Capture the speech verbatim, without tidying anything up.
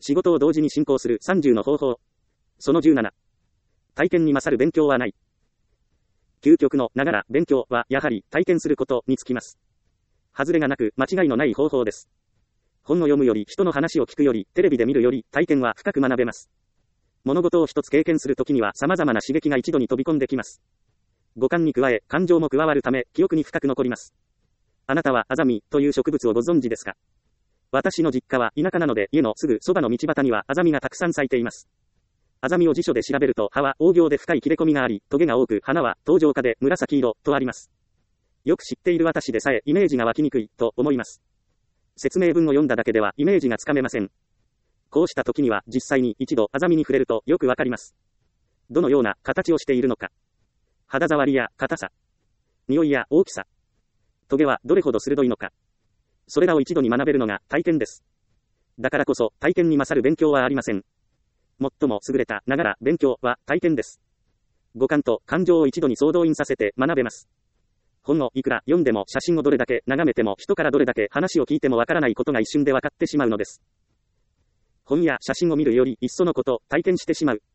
仕事を同時に進行するさんじゅうの方法。そのじゅうなな。体験に勝る勉強はない。究極のながら勉強はやはり体験することにつきます。外れがなく間違いのない方法です。本を読むより人の話を聞くよりテレビで見るより体験は深く学べます。物事を一つ経験するときには様々な刺激が一度に飛び込んできます。五感に加え感情も加わるため記憶に深く残ります。あなたはアザミという植物をご存知ですか？私の実家は田舎なので家のすぐそばの道端にはアザミがたくさん咲いています。アザミを辞書で調べると葉は黄金で深い切れ込みがあり、トゲが多く花は登場花で紫色とあります。よく知っている私でさえイメージが湧きにくいと思います。説明文を読んだだけではイメージがつかめません。こうした時には実際に一度アザミに触れるとよくわかります。どのような形をしているのか。肌触りや硬さ。匂いや大きさ。トゲはどれほど鋭いのか。それらを一度に学べるのが体験です。だからこそ体験に勝る勉強はありません。最も優れたながら勉強は体験です。五感と感情を一度に総動員させて学べます。本をいくら読んでも写真をどれだけ眺めても人からどれだけ話を聞いてもわからないことが一瞬でわかってしまうのです。本や写真を見るよりいっそのこと体験してしまう。